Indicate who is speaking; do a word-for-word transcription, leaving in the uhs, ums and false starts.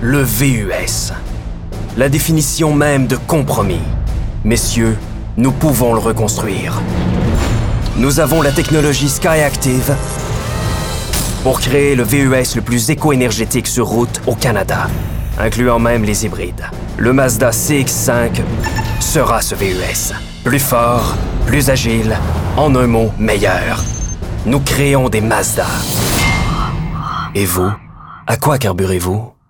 Speaker 1: Le V U S. La définition même de compromis. Messieurs, nous pouvons le reconstruire. Nous avons la technologie SkyActiv pour créer le V U S le plus éco-énergétique sur route au Canada, incluant même les hybrides. Le Mazda C X cinq sera ce V U S. Plus fort, plus agile, en un mot, meilleur. Nous créons des Mazda. Et vous, à quoi carburez-vous?